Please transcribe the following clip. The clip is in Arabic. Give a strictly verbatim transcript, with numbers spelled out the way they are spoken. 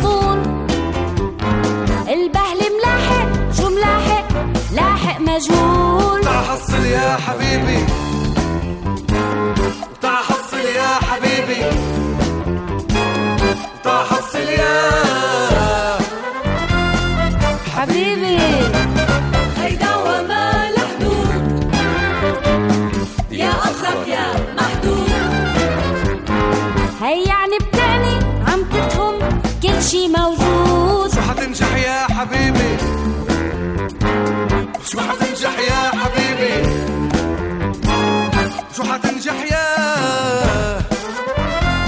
مشغول. البهل ملاحق شو ملاحق لاحق مجهول. تعا حصل يا حبيبي تعا حصل يا حبيبي تعا حصل يا حبيبي. هيدا وما لحدود يا أخك يا محدود. هي يعني بتعني عم تتهم كل شي موجود. شو حتنجح يا حبيبي شو حتنجح يا حبيبي